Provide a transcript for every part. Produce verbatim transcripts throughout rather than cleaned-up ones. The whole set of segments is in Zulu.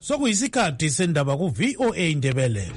Sokuyisikhathi sendaba ku V O A Ndebele.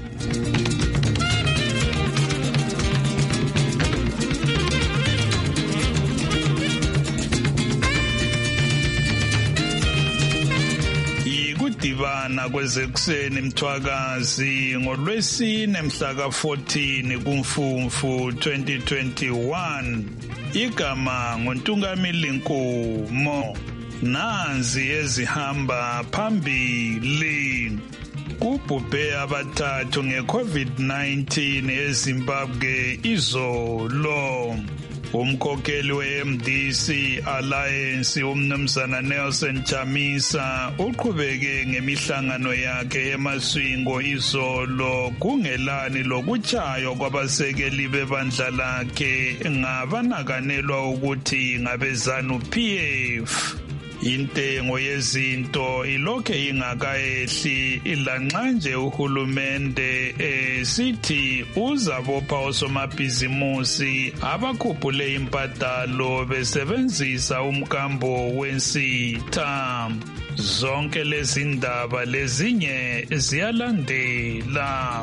Ikudibana kwezekuseni Mthwakazi ngolwesine mhla ka fourteen kuMfumfu twenty twenty-one. Igama nguNtungamili Nkomo. Nanzi ezihamba phambili. Kubhubhe abathathu ngeCovid nineteen eZimbabwe izolo. Umkhokheli we-M D C Alliance umnumzana Nelson Chamisa uqhubeke ngemihlangano yakhe eMaswingo izolo kungelani lokuchaywa kwabasekeli bebandla lakhe ngabanakanelwa ukuthi ngabeZANU P F. Intengo yezinto ilokhe ingakayehli ilanxa nje uhulumende esithi uzabopha osomabhizimusi abakhuphule imbadalo besebenzisa umkambo wensitha. Zonke lezi ndaba lezinye ziyalandela.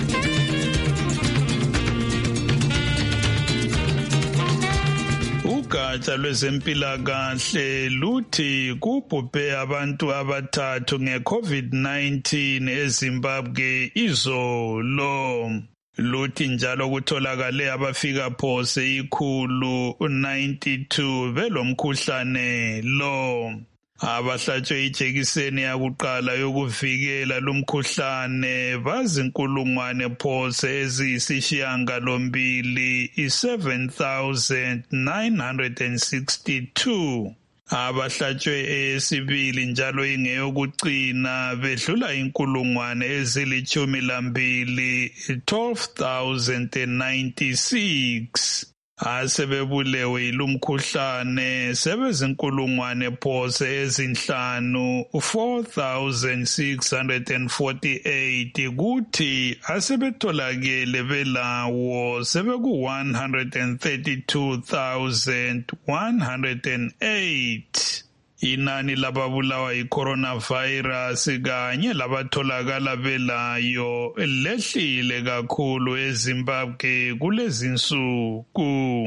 Ugatsha lwezempilakahle luthi kubhubhe abantu abathathu ngeCovid nineteen eZimbabwe izolo. Luthi njalo kutholakale abafika phose ikhulu ninety-two belomkhuhlane lo. Abahlatshwe ijekiseni yakuqala yokuvikela lumkhuhlane bazinkulungwane phose eziyisishiyagalombili i-seven thousand nine hundred sixty-two. Abahlatshwe esibili njalo ingeyokucina bedlula inkulungwane ezilitshumi lambili twelve thousand ninety-six. Asebebulewe ilumkhuhlane sebezinkulungwane phose ezinhlanu four thousand six hundred forty-eight kuthi asebetholakele belawo sebeku one hundred thirty-two thousand one hundred eight. Inani lababulawa yi-coronavirus kanye labatholakala belayo lehlile kakhulu eZimbabwe kulezinsuku.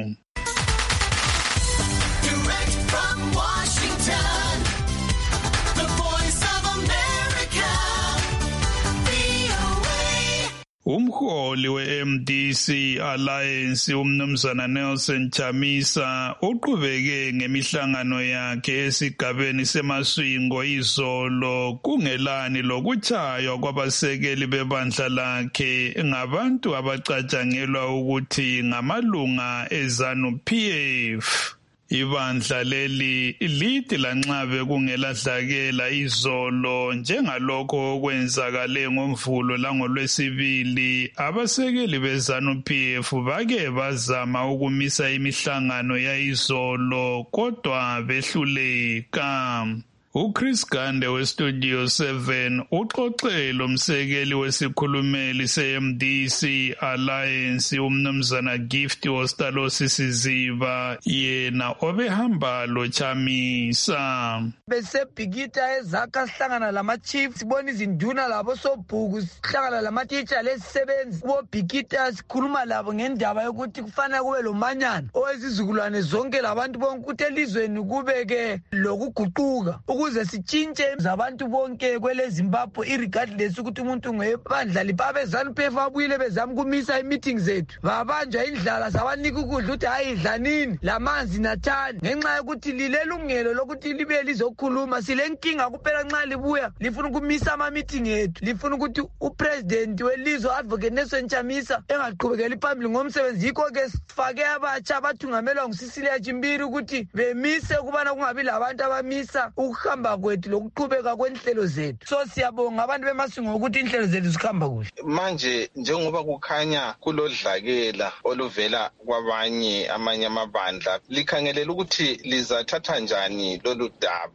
Umholi we-M D C Alliance umnumzana Nelson Chamisa uqhubeke ngemihlangano yakhe esigabeni seMaswingo izolo kungelani lokuchaywa kwabasekeli bebandla lakhe ngabantu abacatshangelwa ukuthi ngamalunga eZANU P F. Ibandla leli lithi lanxa bekungelahlakela izolo njengalokho okwenzakale ngoMvulo langolwesibili abasekeli beZANU P F bake bazama ukumisa imihlangano yayizolo kodwa behluleka. uChris Gande weStudio seven uxoxele umsekeli wesikhulumeli se-M D C Alliance umnumzana Gift Ostalosi Siziba yena obehamba lo Chamisa. Besebhikita ezakha sihlangana lama chiefs sibona izinduna labo sobhuku sihlangana lama teacher lesisebenzi bobhikita sikhuluma labo ngendaba yokuthi kufanele kube lomanyana owezizukulwane zonke labantu bonke ukuthi elizweni kubeke lokuguquka ukuze sitshintshe zabantu bonke kwele Zimbabwe irregardless ukuthi umuntu ngebandla lipabe ZANU P F abuyile bezama kumisa imeeting zethu babanjwa indlala sabanika ukudla ukuthi hayi idlanini lamanzi nathani ngenxa yokuthi lilelungelo lokuthi libe lizokhuluma silenkinga kuphela nxa libuya lifuna ukumisa ama meeting ethu lifuna ukuthi upresident welizwe advocate Nelson Chamisa engaqhubekeli phambili ngomsebenzi yikho ke sifake abatsha abathungamelwa nguSisilia Chimbiri ukuthi bemise kubana kungabi labantu abamisa ukuhamba kwethu lokuqhubeka kwenhlelo zethu. So siyabonga abantu beMaswingo ukuthi inhlelo zethu zikhamba kuhle. Manje njengoba kukhanya kulodlakela oluvela kwabanye amanye amabandla likhangelela ukuthi lizathatha njani lolu daba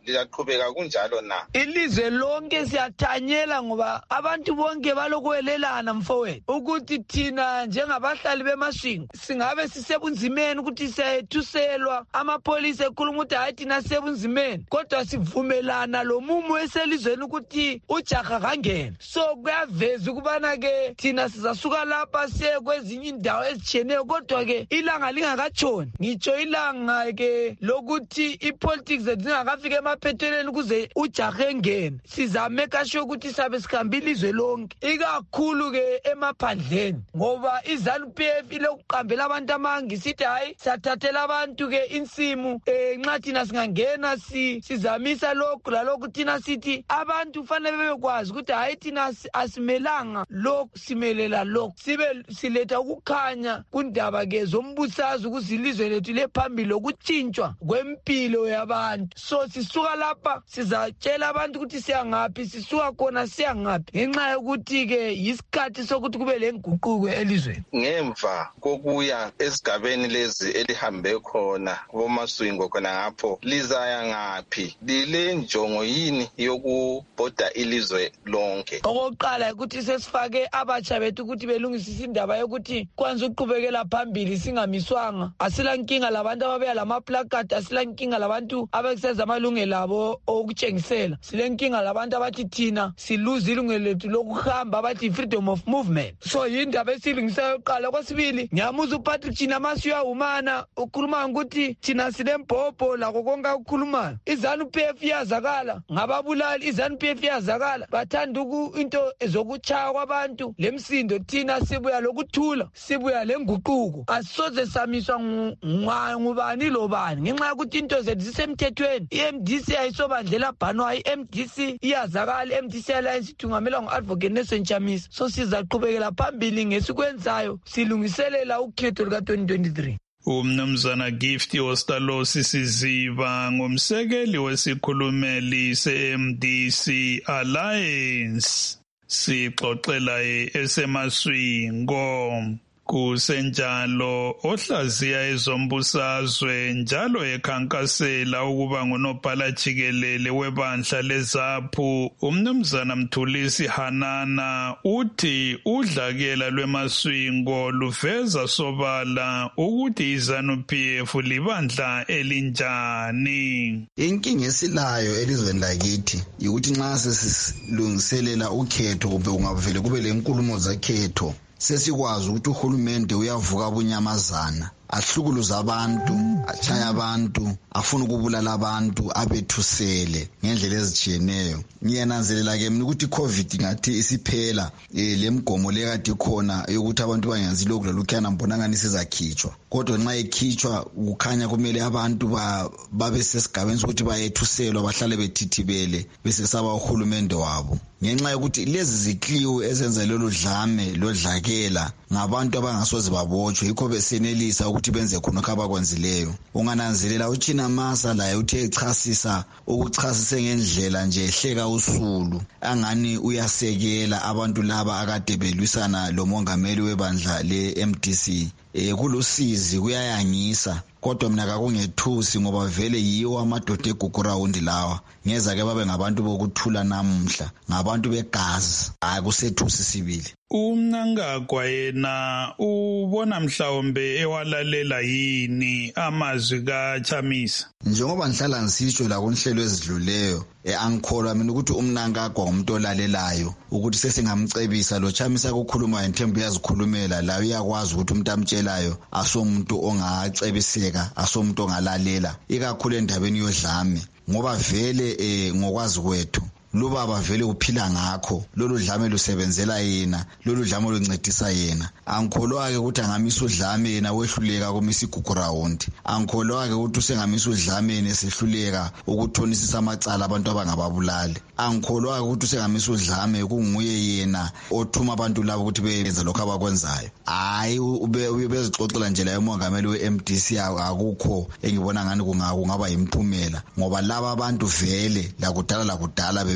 liyaqhubeka kunjalo na? Ilizwe lonke siyathanyela ngoba abantu bonke balokwelelana mfowethu ukuthi thina njengabahlali bemaswingo singabe sisebunzimeni ukuthi siyethuselwa amapolisa ekhuluma ukuthi hayi thina sisebunzimeni kodwa sivumelana lo mumu eselizweni ukuthi ujaha kangena. So kuyaveza ukubana ke thina sizasuka lapha siye kwezinye indawo ezitshiyeneyo kodwa ke ilanga lingakatshoni. Ngitsho ilanga ke lokuthi ipolitics zingakafika emaphethelweni ukuze ujaha engene. Sizameka sure ukuthi sabe sikhambile izwe lonke ikakhulu ke emaphandleni ngoba iZANU P F ilokuqambela abantu amangi sithi hayi sathathela abantu ke insimu eh nxa thina singangena sizamisa lokhu lalokhu thina sithi abantu kufanele bebekwazi ukuthi hayi thina asimelanga lokhu simelela lokhu sibe siletha ukukhanya kundaba ke zombusazo ukuzilizwe lethu lephambili ukutshintshwa kwempilo yabantu. So sisuka lapha sizatshela abantu ukuthi siyangaphi sisuka khona siyangaphi ngenxa yokuthi ke yisikhathi sokuthi kube lenguquko elizweni. Ngemva kokuya esigabeni lezi elihambe khona bomaswingo khona ngapho lizaya ngaphi lile njongo yini yokubhoda ilizwe lonke? Okokuqala ukuthi sesifake abatsha bethu ukuthi belungisise indaba yokuthi kwanza uqhubekela phambili singamiswanga. Asila nkinga labantu ababeya lamaplakati, asila nkinga labantu abakusenza amalungelo abo okutshengisela. Sile nkinga labantu abathi thina siluza ilungelo lethu lokuhamba abathi freedom of movement. So yindaba esilungisayo yokuqala. Kwesibili ngiyamuza uPatrick Chinamasiya umana ukhuluma ukuthi thina silembhobho lakho konke ukukhuluma. iZANU P F iyazakala ngababulali, iZANU P F iyazakala bathanda into ezokuchaya kwabantu lemsindo. Thina sibuya lokuthula, sibuya lenguquko. Asisoze samiswa ngubani lobani ngenxa yokuthi into zethu zisemthethweni. I-M D C ayisobandlela bhanwa, i-M D C iyazakala, i-M D C Alliance thungamelwa ngu-Advocate Nelson Chamisa. So sizaqhubekela phambili ngesikwenzayo silungiselela ukhetho luka twenty twenty-three. Umnumzana Gift Ostalosi Siziba ngumsekeli wesikhulumeli se-M D C Alliance sixoxela esemaswingo. Kusenjalo ohlaziya ezombusazwe njalo ekhankasela ukuba ngunobhala jikelele webandla leZAPHU umnumzana Mthulisi Hanana uthi udlakela lwemaswingo luveza sobala ukuthi iZANU P F libandla elinjani. Inkinga esilayo elizweni lakithi ukuthi nxa sesilungiselela ukhetho kumbe ungavele kube lenkulumo zakhetho sesikwazi ukuthi uhulumende uyavuka abunyamazana ahlukuluza abantu, achaya abantu, afuna ukubulala abantu, abethusele ngendlela ezitshiyeneyo. Ngiyananzelela ke mina ukuthi iCovid ngathi isiphela eh lemgomo lekade khona yokuthi abantu banyanzile ukulalukhana mbonangani sizakhitshwa. Kodwa nxa ekhitshwa kukhanya kumele abantu babe sesigabeni ukuthi bayethuselwa bahlale bethithibele bese saba uhulumende wabo. Ngenxa yokuthi lezi zikliwe ezenza lelo dlame lodlakela ngabantu abangasoze babotshwe yikho besenelisa ukuthi benze khona abakwenzileyo. Ungananzelela uChinamasa laye uthe echasisa ukuchasise ngendlela nje ehleka usulu angani uyasekela abantu laba akade belwisana lo mongameli webandla le-M D C. Eh kulusizi kuyayangisa kodwa mina akungethusi ngoba vele yiwo amadoda eGugurawundi lawa ngeza ke babe ngabantu bokuthula namuhla ngabantu begazi akusethusi sibili. Umnangagwa yena ubona mhlawumbe ewalalela yini amazwi kaChamisa? Njengoba ngihlala ngisitsho la kunhlelo ezidluleyo angikholwa mina ukuthi umnangagwa umuntu olalelayo ukuthi sesingamcebisa lo Chamisa ukukhuluma inthembu yazikhulumela la uyakwazi ukuthi umuntu amtshelayo asomuntu ongacebiseka asomuntu ongalalela ikakhulu endabeni yodlame ngoba vele eh ngokwazi kwethu lubaba vele uphila ngakho lolu dlame lusebenzela yena lolu dlame luncedisa yena. Angikholwa ke ukuthi angamisa udlame yena wehluleka komisa iGugurawundi. Angikholwa ke ukuthi usengamisa udlame yena sehluleka ukuthonisisa amacala abantu abangababulali. Angikholwa ke ukuthi usengamisa udlame kunguye yena othuma abantu labo ukuthi beyenza lokho abakwenzayo. Hayi ube bezixoxela nje la umongameli we-M D C akukho engibona ngani kungaba yimphumela ngoba laba abantu vele la kudala la kudala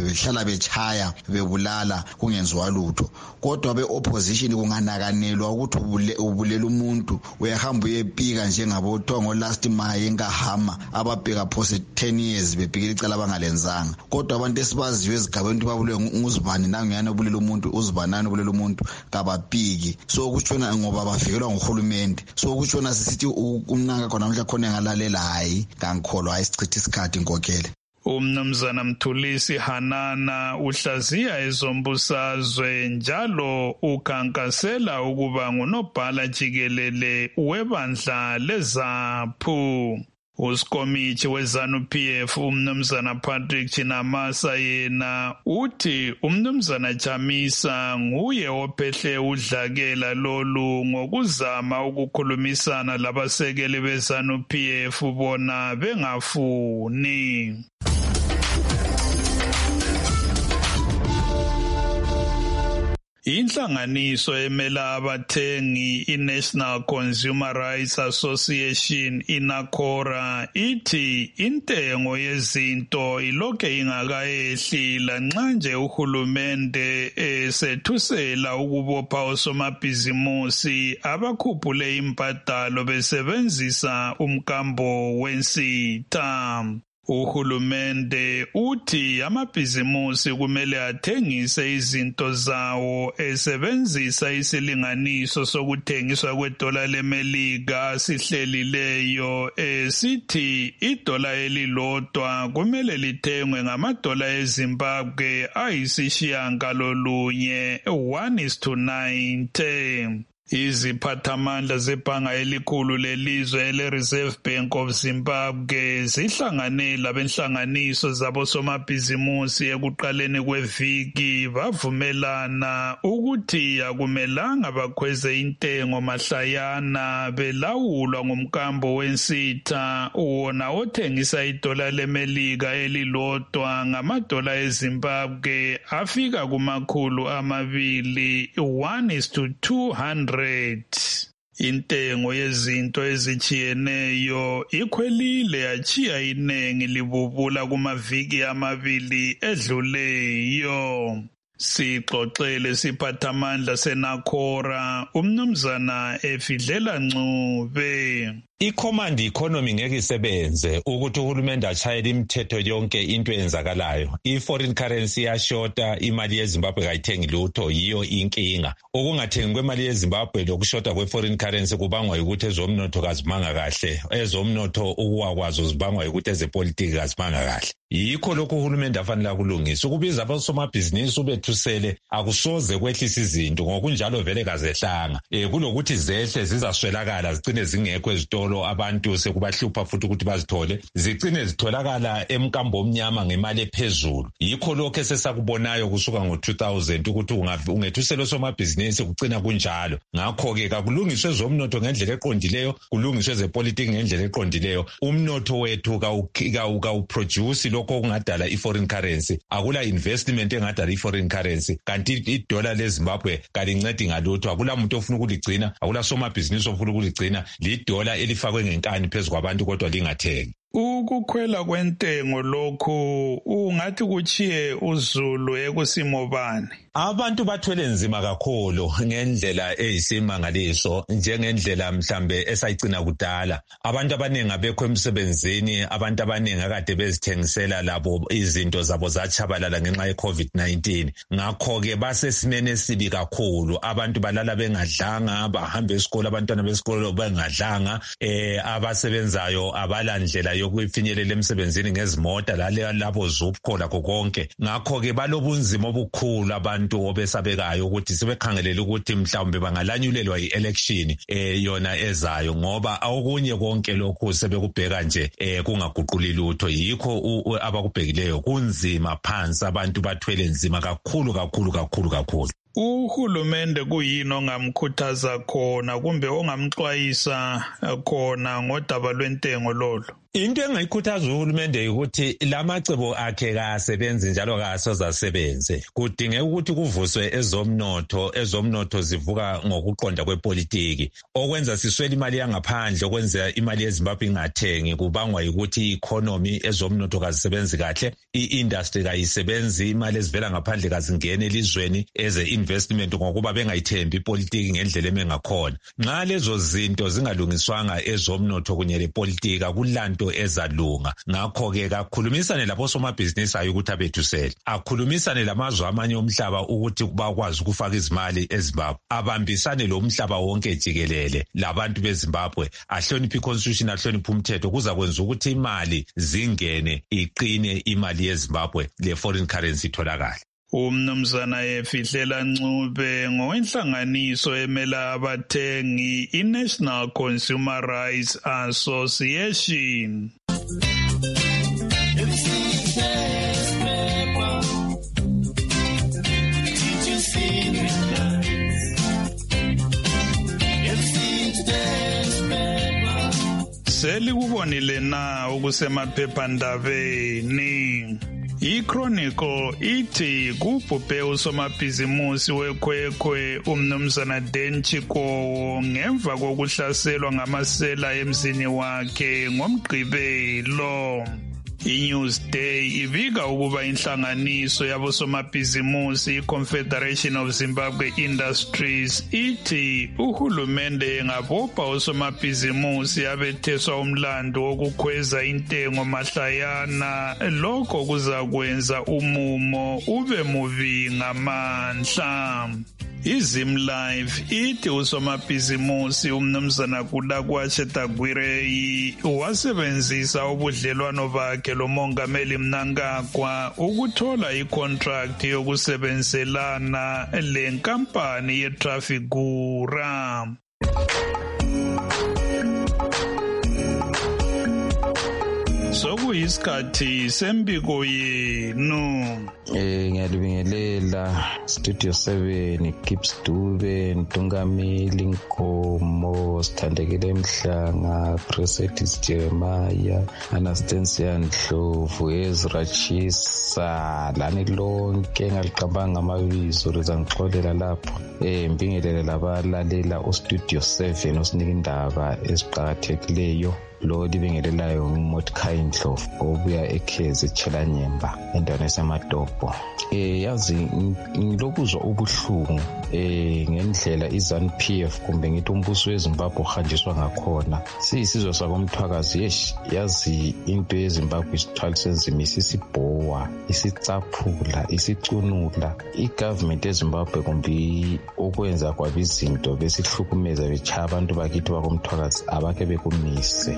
behlala bechaya bebulala kungenziwa lutho. Kodwa be-opposition kunganakanelwa ukuthi ubulela umuntu uyahamba uyepika njengabo Thongo last May enkahama ababheka phose ten years bebhekela icala abangalenzanga. Kodwa abantu esibaziyo ezigabeni ukuthi babulele nguzibani nangiyana ubulela umuntu uzibanani ubulela umuntu kabapiki. So ukutshona ngoba bavikelwa nguhulumende. So ukutshona sisithi umnanga khona mhla khona ngalalela hayi ngangikholwa ayisichitha isikhathi inkokele. Umnumzana Mthulisi Hanana uhlaziya ezombusazwe njalo ukhankasela ukuba ngunobhala jikelele webandla leZAPHU. Usikomithi weZANU-P F umnumzana Patrick Chinamasa yena uthi umnumzana Chamisa nguye ophehle udlakela lolu ngokuzama ukukhulumisana labasekeli beZANU-P F bona bengafuni. Inhlanganiso emela abathengi iNational Consumer Rights Association iNACORA ithi intengo yezinto ilokhe ingakayehli lanxa nje uhulumende esethusela ukubopha osomabhizimusi abakhuphule imbadalo besebenzisa umkambo wensitha. Uhulumende uthi amabhizimusi kumele athengise izinto zawo esebenzisa isilinganiso sokuthengiswa kwedola leMelika sihlelileyo esithi idola elilodwa kumele lithengwe ngamadola eZimbabwe ayisishiyangalolunye one is to ninety. Iziphathamandla zebhanga elikhulu lelizwe ele-Reserve Bank of Zimbabwe zihlangane labenhlanganiso zabosomabhizimusi ekuqaleni kweviki bavumelana ukuthi akumelanga bakhweze intengo mahlayana belawulwa ngumkambo wensitha wona othengisa idola leMelika elilodwa ngamadola eZimbabwe afika kumakhulu amabili one is to two hundred. Intengo yezinto ezichiyeneyo ikhwelile yachiya inengi libubula kumaviki amabili edluleyo. Sixoxele siphathamandla seNACORA umnumzana Efidlela Ncube. I-command economy ngeke isebenze ukuthi uhulumende achayele imithetho yonke into eyenzakalayo. I-foreign currency yashota, imali yeZimbabwe kayithengi lutho, yiyo inkinga. Ukungathengi kwemali yeZimbabwe lokushota kwe-foreign currency kubangwa ukuthi ezomnotho kazimanga kahle. Ezomnotho ukuwa kwazo zibangwa ukuthi ezepolitiki kazimanga kahle. Yikho lokho uhulumende afanele akulungisa. Ukubiza abosomabhizinisi ubethusele akusoze kwehlisa izinto ngokunjalo vele kazehlanga. Eh kulokuthi zehle zizaswelakala zicine zingekho ezitolo abantu sekubahlupha futhi ukuthi bazithole zicine zitholakala emkambo omnyama ngemali ephezulu. Yikho lokho esesakubonayo kusuka ngo two thousand ukuthi ungethusele somabhizinisi kucina kunjalo. Ngakho ke kakulungiswe ezomnotho ngendlela eqondileyo, kulungiswe ezepolitiki ngendlela eqondileyo. Umnotho wethu kawuproduce lokho kungadala i-foreign currency. Akula investment engadala i-foreign currency. Kanti idola leZimbabwe kalincedi ngalutho. Akula muntu ofuna ukuligcina, akula somabhizinisi ofuna ukuligcina. Lidola elifakwe ngenkani phezu kwabantu kodwa lingathengi. Ukukhwela kwentengo lokhu ungathi kuchiye uZulu ekusimo bani? Abantu bathwele nzima kakhulu ngendlela eyisimangaliso, njengendlela mhlambe esayigcina kudala. Abantu abaningi abekho emsebenzini, abantu abaningi akade bezithengisela labo izinto zabo zachabalala ngenxa ye-COVID nineteen. Ngakho ke basesimene esibi kakhulu. Abantu balala bengadlanga, bahamba esikole abantwana besikole bengadlanga, eh abasebenzayo abalandlela yokufinyelela emsebenzini ngezimota labo zuphola konke. Ngakho ke balobunzima obukhulu abantu obesabekayo ukuthi sebekhangelela ukuthi mhlawumbe bangalanyulelwa i-election eh yona ezayo ngoba okunye konke lokhu sebekubheka nje eh kungaguquli lutho. Yikho abakubhekileyo kunzima phansi, abantu bathwele nzima kakhulu kakhulu kakhulu kakhulu. Uhulumende kuyini ongamkhuthaza khona kumbe ongamxwayisa khona ngodaba lwentengo lolo? Into engayikhuthaza uhulumende ukuthi lamacebo akhe kasebenzi njalo kasoza sebenze. Kudingeka ukuthi kuvuswe ezomnotho, ezomnotho zivuka ngokuqonda kwepolitiki. Okwenza siswele imali yangaphandle, okwenza imali yeZimbabwe ingathengi kubangwa ukuthi economy ezomnotho kazisebenzi kahle, i-industry kayisebenzi, imali ezivela ngaphandle kazingene elizweni eze investment ngokuba bengayithembi ipolitiki ngendlela emengakhona. Nxa lezo zinto zingalungiswanga ezomnotho kunye lepolitika kulanto ezalunga. Ngakho-ke kakhulumisane labo somabhizinisi ayo ukuthi abethusele, akhulumisane lamazwe amanye omhlaba ukuthi bakwazi ukufaka izimali eZimbabwe, abambisane lo mhlaba wonke jikelele labantu beZimbabwe, ahloniphe iconstitution, ahloniphe umthetho, kuzakwenza ukuthi imali zingene iqine imali yeZimbabwe le foreign currency itholakala. Umnumzana Efihlela Ncube ngowenhlanganiso emela abathengi i-National Consumer Rights Association. Selikubonile na ukusemaphephandabeni. I-Chronicle ithi kubhubhe usomabhizimusi wekhwekhwe umnumzana Dan Chikowo ngemva kokuhlaselwa ngamasela emzini wakhe ngoMgqibelo. I-Newsday ibika ukuba inhlanganiso yabosomabhizimusi i-Confederation of Zimbabwe Industries ithi uhulumende engabopha usomabhizimusi abetheswa umlando wokukhweza intengo mahlayana, lokho kuzakwenza umumo ube mubi ngamandla. iZimlife ithi usomabhizimusi umnumzana Kudakwatshe Tagwireyi wasebenzisa ubudlelwano bakhe lomongameli Mnangagwa ukuthola icontract yokusebenzelana lenkampani yeTrafigura. Sokuyisikhathi sembiko yenu. Eh ngiyalibingelela Studio seven, Gibbs Dube, Ntungameli Nkomo, Sithandekile Mhlanga, Presetis Jeremiah, Anastasia Ndlovu, Ezra Chisa, lani lonke ngaliqabanga amabizo lezangixolela lapho. Eh mbingelele labalalela uStudio seven osinika indaba eziqhakathekileyo. Lo libingelelayo uMotkai Ndlovu obuya eKhezi eChelanyemba endaweni yaseMatopo. Eh yazi ngilokuzwa ubuhlungu eh ngendlela iZANU-P F kumbe ngithi umbuso weZimbabwe uhanjiswa ngakhona. Siyisizwe sakomthwakazi yesh yazi into yeZimbabwe isithwalise nzima, isibhowa, isicaphula, isicunula. iGovernment yeZimbabwe kumbe okwenza kwabizinto besihlukumeza becha abantu bakithi bakomthwakazi abake bekumise.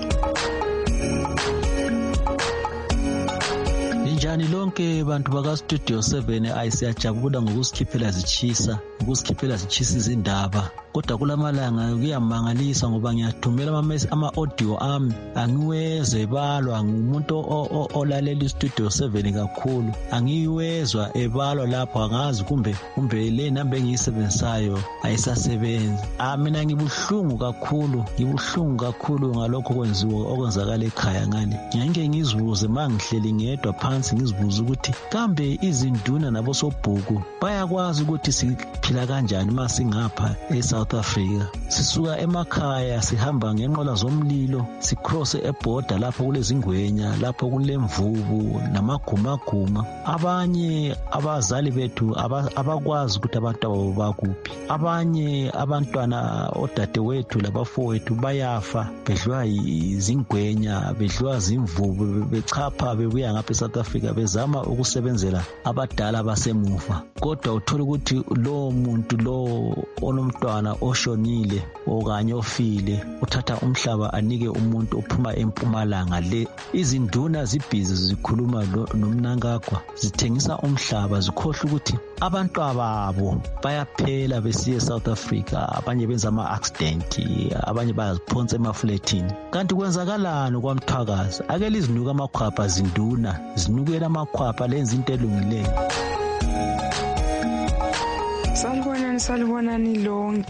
Njani lonke bantu baka Studio seven ayisiyajabula ngokusikhiphela zichisa, ukusikhiphela zichisa izindaba. Kodwa kulamalanga kuyamangalisa ngoba ngiyathumela ama audio ami angiweze balwa ngumuntu olalela iStudio seven kakhulu, angiwezwa ebalwa lapho, angazi kumbe kumbe le number engiyisebenzisayo ayisasebenzi. Ah mina ngibuhlungu kakhulu, ngibuhlungu kakhulu ngalokho kwenziwa okwenzakala ekhaya ngani. Ngeke ngizibuze mangihleli ngedwa phansi ngizibuza ukuthi kambe izinduna nabo sobhuku bayakwazi ukuthi siphila kanjani masingapha eSouth Africa. Sisuka emakhaya sihamba ngenqola zomlilo, sicross eborder lapho kulezingwenya, lapho kulemvubu namagumaguma. Abanye abazali bethu abakwazi ukuthi abantu abo bakuphi. Abanye abantwana odade wethu labafowethu bayafa bedlwa izingwenya, bedlwa zimvubu, bechapha bebuya ngapha eSouth Africa bezama ukusebenzela abadala basemuva. Kodwa uthola ukuthi lo muntu lo onomntwana oshonile okanye ofile uthatha umhlaba anike umuntu ophuma eMpumalanga. Le izinduna zibhizi zikhuluma noMnangagwa, zithengisa umhlaba, zikhohle ukuthi abantu ababo bayaphela besiye eSouth Africa, abanye benza ama-accident, abanye bayaziphonsa emafletini. Kanti kwenzakalani kwaMthwakazi? Ake lizinuka amakhwapha zinduna, zinukela amakhwapha lenza into elungileyo. Salibonani salibonani lonke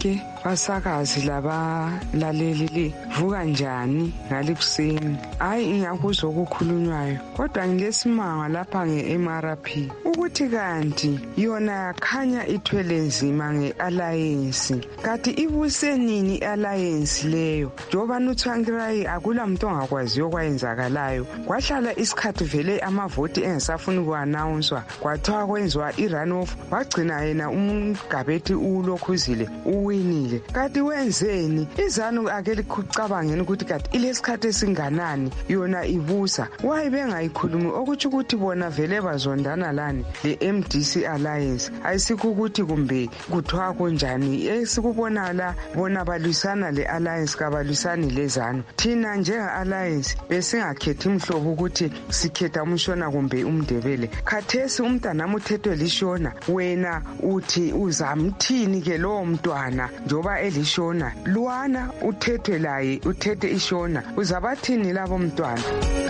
basakazi labalaleli vuka njani ngalikuseni. Hayi ngiyakuzwa okukhulunywayo kodwa ngilesimanga lapha nge-M R P ukuthi kanti yona yakhanya ithwele nzima nge-alliance. Kanti ibusenini i-alliance leyo njengoba nuthwangirai akula muntu ongakwaziyo okwayenzakalayo. Kwahlala isikhathi vele amavoti engisafuna ukuanawunswa kwathiwa kwenziwa i-runoff wagcina yena uMgabethe uLokhuzile uwinile. Kanti wenzeni? Izanu ake likucabangeni ukuthi kanti ilesikhathi esinganani yona ibusa wayibengayikhulumi okuthi ukuthi bona vele bazondana lani le-M D C Alliance. Ayisikho ukuthi kumbe kuthiwa kunjani esikubona la bona balwisana le-alliance kabalwisani lezanu. Thina njenga-alliance besingakhethi imhlobo ukuthi sikhetha umshona kumbe umndebele. Khathesi umntanami uthethwe lishona wena uthi uzamthini ke lowo mntwana njoba elishona lwana uthethwe laye uthethe ishona uzabathini labo mntwana.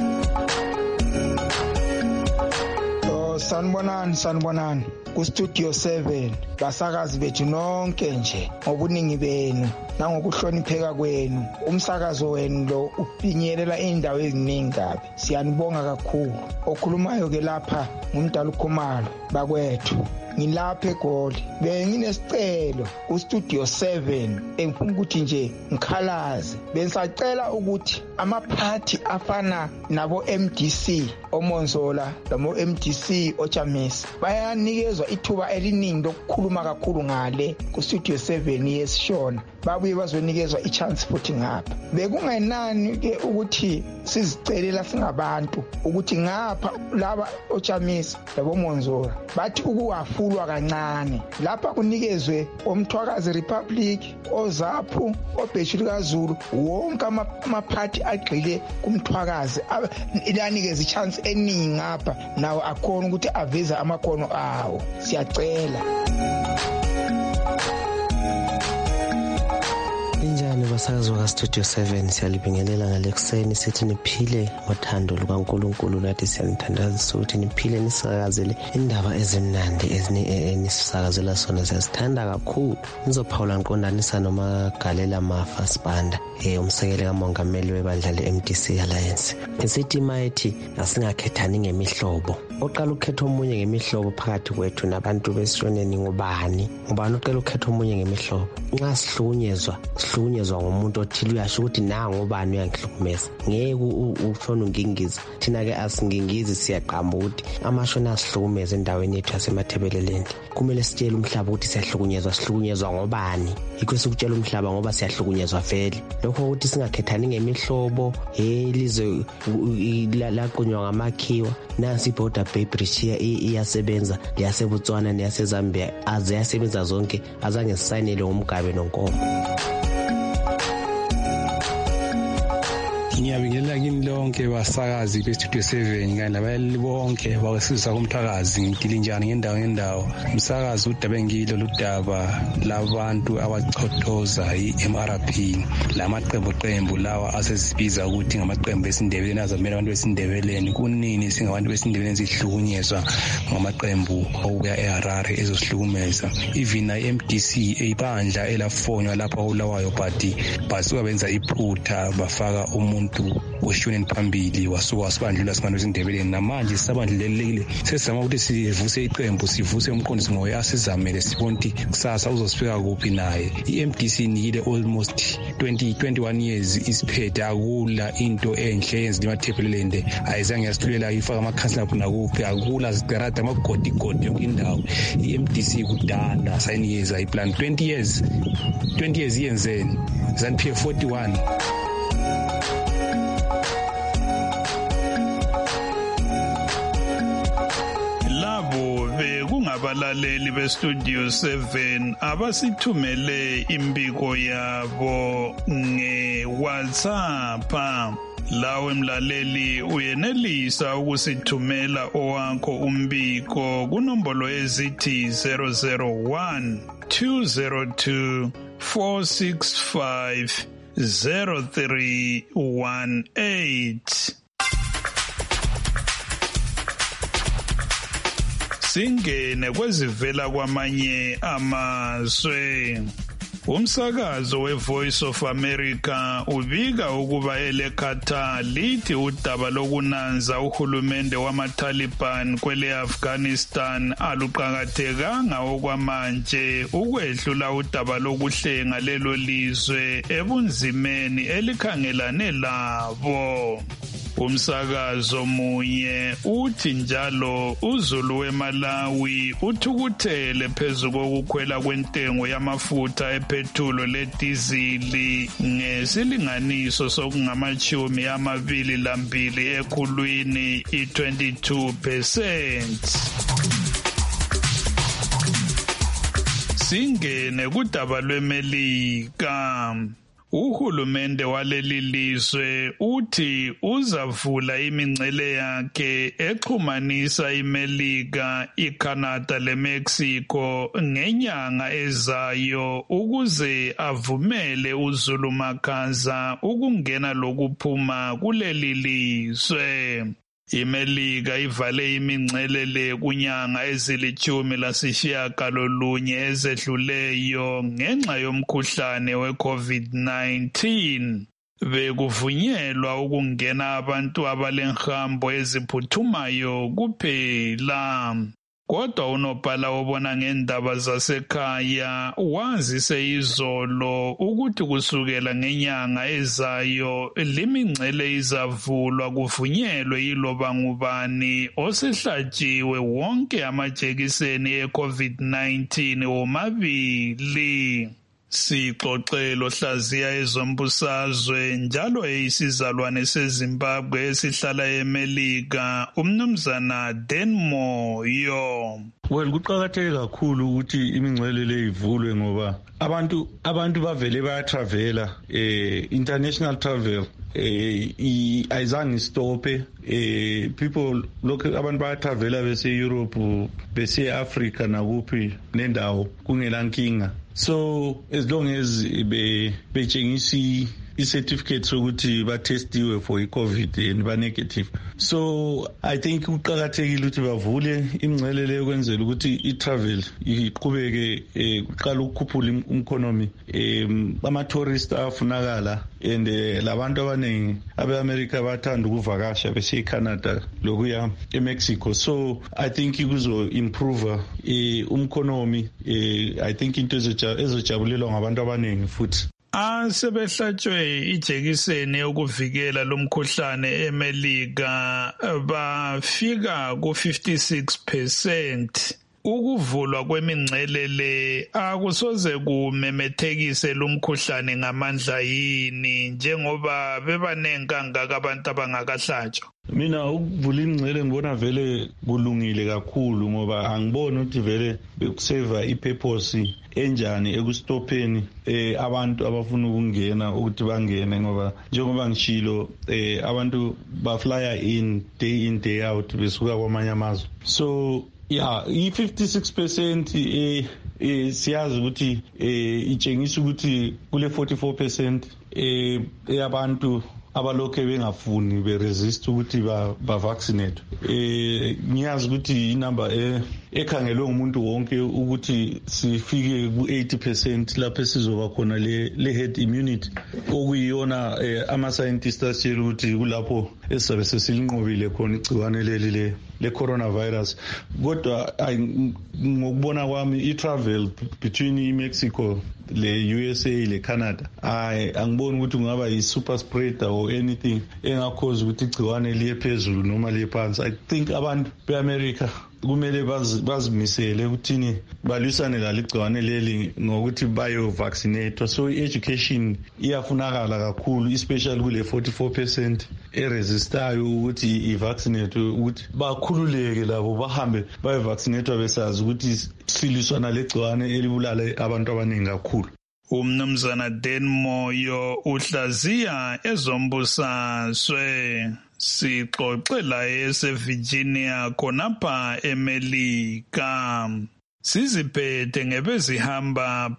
Oh sanibonani sanibonani ku Studio seven basakazi bethu nonke nje ngobuningi benu nangokuhlonipheka kwenu. Umsakazo wenu lo upinyelela indawo eziningi kabi. Siyanibonga kakhulu. Okhulumayo ke lapha ngumdala uKhumalo bakwethu. Ngilapha eGoli benginesicelo ku Studio seven engifuna ukuthi nje ngikhalaze. Bensacela ukuthi amaphathi afana nabo M D C oMonzola lamo M D C oChamisa bayanikezwa ithuba eliningi lokukhuluma kakhulu ngale ku Studio seven yesishona. Babuye bazonikezwa ichance futhi ngapha. Bekungenani ke ukuthi sizicelela singabantu ukuthi ngapha laba oChamisa labo Monzola bathi ukuwafulwa kancane. Lapha kunikezwe oMthwakazi Republic, oZaphu, oBheshulu kaZulu, wonke amaphathi agxile kuMthwakazi ilanikeza ichance eningi ngapha nawo akhona ukuthi aveza amakhono awo. Siyacela. Injani basakazi wa Studio seven siyalibingelela ngalekuseni sithi niphile ngothando lukaNkulunkulu nathi siyanithandaza ukuthi niphile nisakazele indaba ezimnandi ezinisakazela sona siyazithanda kakhulu. Nizophawula nqondanisa noma Galela Mafa Sibanda eh umsekeli kamongameli webandla le-M D C Alliance. Isithi mayithi asingakhethani ngemihlobo. Oqala ukhetha omunye ngemihlobo phakathi kwethu nabantu besishoneni ngubani? Ngubani oqala ukhetha omunye ngemihlobo? Nxa sihlukunyezwa sihlukunyezwa ngomuntu othile uyasho ukuthi na ngubani uyangihlukumeza. Ngeke ufone ungingiza. Thina ke asingingizi siyaqamba ukuthi amashona asihlukumeza endaweni yethu yasemathebeleleni. Kumele sitshele umhlaba ukuthi siyahlukunyezwa sihlukunyezwa ngobani? Yikho sikutshela umhlaba ngoba siyahlukunyezwa vele. Lokho ukuthi singakhethani ngemihlobo hey lize laqunywa ngamakhiwa nansi iborder bay bridge iyasebenza yaseBotswana neyaseZambia aze yasebenza zonke azange sisayinele ngomgabe nonkomo. Ngiyabingelela kini lonke basakazi be Studio seven kanye labayeli bonke bakwesizwe komthakazi ngilinjani ngendawo ngendawo. Umsakazi udaba ngilo ludaba labantu abachothoza i-M R P lamaqembu qembu lawa asesibiza ukuthi ngamaqembu esindebeleni azamela abantu besindebeleni. Kunini singabantu besindebeleni sihlukunyezwa ngamaqembu okuya eHarare ezosihlukumeza. Even i-M D C eyibandla elafonywa lapha ulawayo party basuka benza iphutha bafaka umuntu oshoneni phambili wasuka wasibandlula sibantu besindebeleni. Namanje sisabandlulelekile sesizama ukuthi sivuse iqembu sivuse umqondisi ngoya asizamele sibona ukuthi kusasa uzosifika kuphi naye. I-M D C nikile almost twenty twenty-one years isiphethe akula into enhle yenzile emathebelelende ayizange yasithulela ifaka amakhansela phuna kuphi akula zigarada amagodi godi yonke indawo. I-M D C kudala sayinikeza iplan twenty years twenty years yenzeni ZANU-P F forty-one. Abalaleli be Studio seven abasithumele imbiko yabo nge WhatsApp. Lawe mlaleli uyenelisa ukusithumela owakho umbiko kunombolo ezithi zero zero one two zero two four six five zero three one eight. Singene kwezivela kwamanye amazwe. Umsakazo we-Voice of America ubika ukuba ele-Qatar lithi udaba lokunanza uhulumende wama-Taliban kwele-Afghanistan aluqakathekanga okwamanje ukwedlula udaba lokuhlenga lelo lizwe ebunzimeni elikhangelane labo. Umsakazo munye uthi njalo uZulu weMalawi uthukuthele phezu kokukhwela kwentengo yamafutha ephethulo ledizili ngesilinganiso sokungamachumi amabili lambili ekhulwini i-twenty-two percent. Singene kudaba lweMelika. Uhulumende waleli lizwe uthi uzavula imingcele yakhe exhumanisa iMelika, iCanada leMexico ngenyanga ezayo ukuze avumele uZulu Makaza ukungena lokuphuma kuleli lizwe. iMelika ivale imingcele le kunyanga ezilithumi lasishiyagalolunye ezedluleyo ngenxa yomkhuhlane we-COVID nineteen. Bekuvunyelwa ukungena abantu abalenhambo eziphuthumayo kuphela. Kodwa unobhala obona ngendaba zasekhaya wazise izolo ukuthi kusukela ngenyanga ezayo limingcele izavulwa kuvunyelwe iloba ngubani osehlatshiwe wonke amajekiseni e-COVID nineteen womabili. Sixoxelo hlaziya ezombusazwe njalo eyisizalwane seZimbabwe esihlala eMelika umnumzana Denmoyo. Well, kuqakatheke kakhulu ukuthi imingcele le ivulwe ngoba abantu abantu bavele bayatravela eh international travel eh ayizange istope eh people lokho abantu bayatravela bese Europe bese Africa nakuphi nendawo kungelankinga. So as long as be betshengisi i-certificate sokuthi batestiwe for i-COVID and ba negative. So I think kuqakathekile ukuthi bavule imingcele leyo kwenzela ukuthi i-travel iqhubeke kuqala ukukhuphula i-economy. Ama tourist afunakala and labantu abaningi abe-America bathanda ukuvakasha bese eCanada lokuya eMexico. So I think kuzo improve i-economy. I think into ezojabulelwa ngabantu abaningi futhi. Asebehlatshwe ijekiseni yokuvikela lomkhuhlane eMelika bafika ku fifty-six percent. Ukuvulwa kwemingcele le akusoze kumemethekise lomkhuhlane ngamandla yini njengoba bebanenkangaka abantu abangakahlatshwa. Mina ukuvula imingcele ngibona vele kulungile kakhulu ngoba angiboni ukuthi vele bekuseva ipurpose enjani ekustopeni eh abantu abafuna ukungena ukuthi bangene ngoba njengoba ngishilo eh abantu baflya in day in day out besuka kwamanye amazwe. So yeah, i fifty-six percent eh eh siyazi ukuthi eh itshengisa ukuthi kule forty-four percent eh yabantu abalokhe bengafuni beresist ukuthi ba, ba vaccinate. Eh ngiyazi ukuthi inamba eh ekhangelwe umuntu wonke ukuthi sifike ku eighty percent lapho sizoba khona le le herd immunity okuyiyona eh, ama scientists asitshela ukuthi kulapho esizabe sesilinqobile khona igciwane leli le le coronavirus. Kodwa ngokubona kwami i-travel between i-Mexico le U S A le Canada ay angiboni ukuthi kungaba yi-super spreader or anything engakhoza ukuthi igciwane liye phezulu noma liye phansi. I think abantu be-America kumele bazimisele ukuthini balwisane lalo igciwane leli ngokuthi bayo vaccinate. So education iyafunakala kakhulu especially kule forty-four percent eresistayo ukuthi i-vaccinate ukuthi bakhululeke labo bahambe bayo vaccinate besazi ukuthi siliswana legciwane elibulala abantu abaningi kakhulu. Umnumzana Denmoyo uhlaziya ezombusazwe. Sixoxela eseVirginia khonapha eMelika. Siziphethe ngebezihamba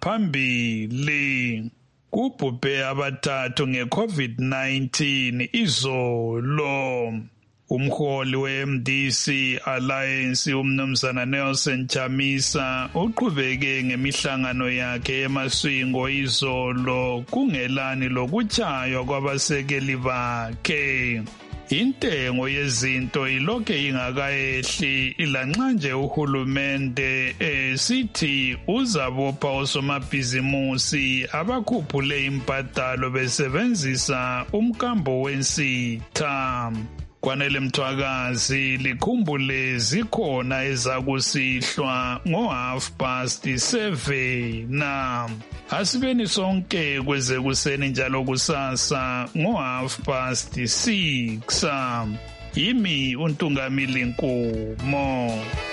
phambili. Kubhubhe abathathu nge-COVID nineteen izolo. Umholi we-M D C Alliance umnumzana Nelson Chamisa uqhubeke ngemihlangano yakhe eMaswingo izolo kungelani lokuchaywa kwabasekeli bakhe. Intengo yezinto ilokhe ingakayehli ilanxa nje uhulumende esithi uzabopha osomabhizimusi abakhuphule imbadalo besebenzisa umkambo wensitha. Kwanele Mthwakazi likhumbule zikhona ezakusihlwa ngo half past seven na asibeni sonke kweze kuseni njalo kusasa ngo half past six. Yimi uNtungamili Nkomo.